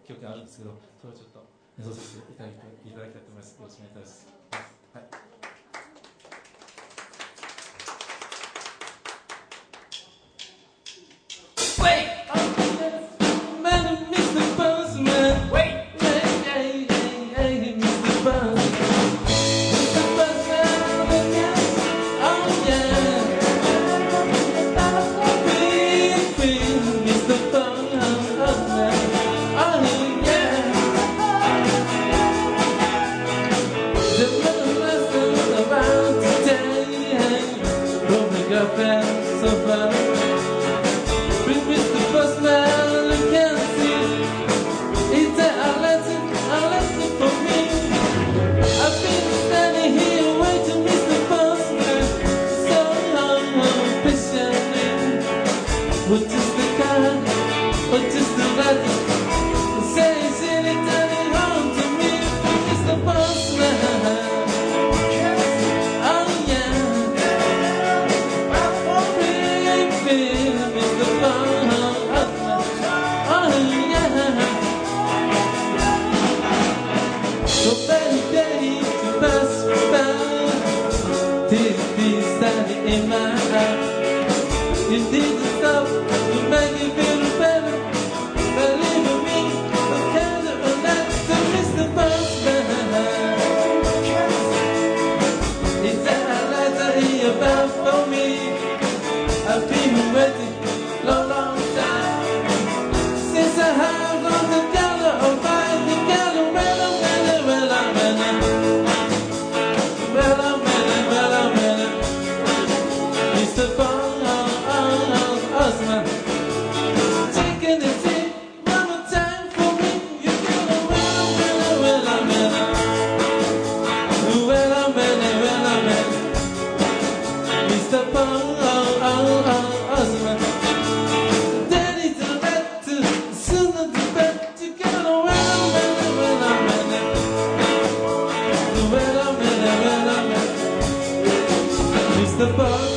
曲があるんですけど、それをちょっと演奏させていただきたいと思います。よろしくお願いいたします。はい。In my heart, you did the stuff to make it feel better. Believe in me, the candle and that's to Mr. Postman. Is that a letter he about for me? I've been waiting long, long time since I have on the dollar or buy the dollar. Mr. Postman, taking the tea one more time for me. You gotta Mr. Postman, Daddy's the better, sooner the better. You gotta Mr. Postman.